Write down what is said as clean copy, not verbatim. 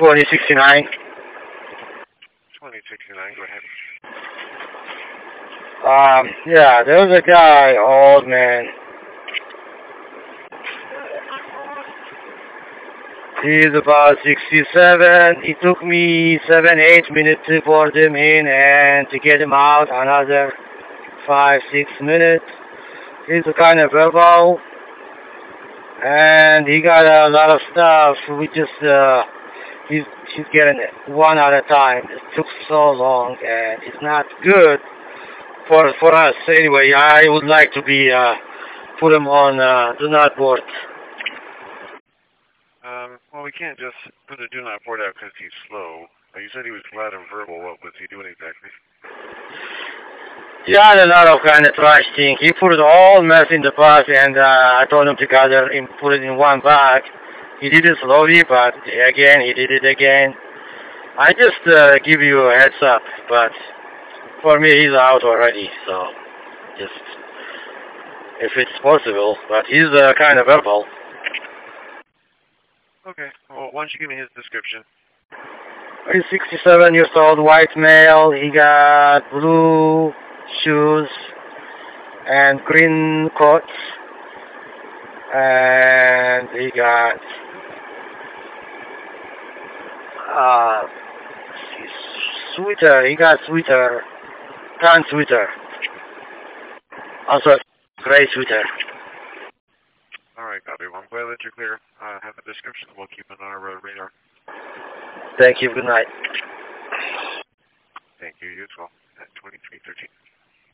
2069. 2069, go ahead. Yeah, there was a guy, old man. He's about 67. It took me 7-8 minutes to board him in and to get him out another 5-6 minutes. He's a kind of verbal, and he got a lot of stuff. We just he's getting it one at a time. It took so long, and it's not good for us. Anyway, I would like to be put him on do not board. Well, we can't just put a do not board out because he's slow. You said he was loud and verbal. What was he doing exactly? Yeah, a lot of kind of trash thing. He put it all mess in the bag, and I told him to gather and put it in one bag. He did it slowly, but again, he did it again. I just give you a heads up, but for me, he's out already, so just if it's possible. But he's kind of verbal. Okay. Well, why don't you give me his description? He's 67 years old, white male. He got blue shoes and green coat, and he got sweater. He got sweater, tan sweater, also gray sweater. All right, copy. Well, I'm glad that you're clear. Have a description. We'll keep it on our radar. Thank you. Good night. Thank you. You as well. At 2313.